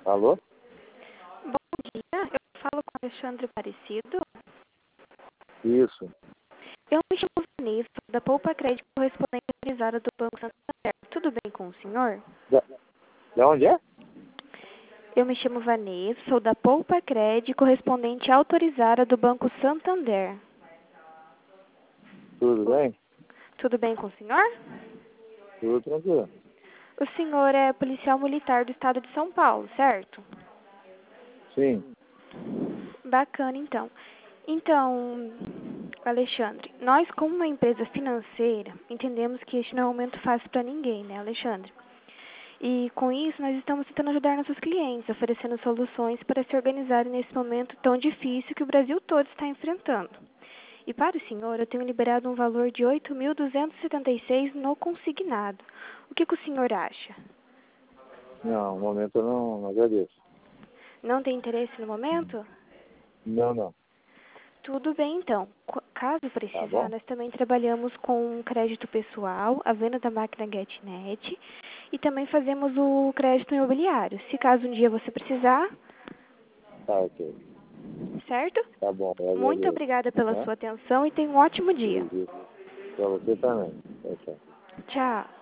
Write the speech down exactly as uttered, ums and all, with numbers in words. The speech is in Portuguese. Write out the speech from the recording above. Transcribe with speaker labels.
Speaker 1: Alô?
Speaker 2: Bom dia, eu falo com Alexandre Aparecido.
Speaker 1: Isso.
Speaker 2: Eu me chamo Vanessa, da Poupa Crédito correspondente autorizada do Banco Santander. Tudo bem com o senhor?
Speaker 1: Da, da onde é?
Speaker 2: Eu me chamo Vanessa, sou da Poupa Crédito correspondente autorizada do Banco Santander.
Speaker 1: Tudo
Speaker 2: O-
Speaker 1: bem?
Speaker 2: Tudo bem com o senhor?
Speaker 1: Tudo tranquilo.
Speaker 2: O senhor é policial militar do estado de São Paulo, certo?
Speaker 1: Sim.
Speaker 2: Bacana, então. Então, Alexandre, nós como uma empresa financeira, entendemos que este não é um momento fácil para ninguém, né, Alexandre? E com isso, nós estamos tentando ajudar nossos clientes, oferecendo soluções para se organizarem nesse momento tão difícil que o Brasil todo está enfrentando. E para o senhor, eu tenho liberado um valor de oito mil duzentos e setenta e seis no consignado. O que, que o senhor acha?
Speaker 1: Não, no momento eu não, não agradeço.
Speaker 2: Não tem interesse no momento?
Speaker 1: Não, não.
Speaker 2: Tudo bem, então. Qu- Caso
Speaker 1: Tá
Speaker 2: precisar,
Speaker 1: bom?
Speaker 2: nós também trabalhamos com crédito pessoal, a venda da máquina GetNet e também fazemos o crédito imobiliário. Se caso um dia você precisar,
Speaker 1: Tá, ok.
Speaker 2: certo?
Speaker 1: Tá bom, eu
Speaker 2: Muito
Speaker 1: agradeço.
Speaker 2: obrigada pela
Speaker 1: Né?
Speaker 2: sua atenção e tenha um ótimo dia.
Speaker 1: Tudo. Pra você também. Tchau, tchau.
Speaker 2: Tchau.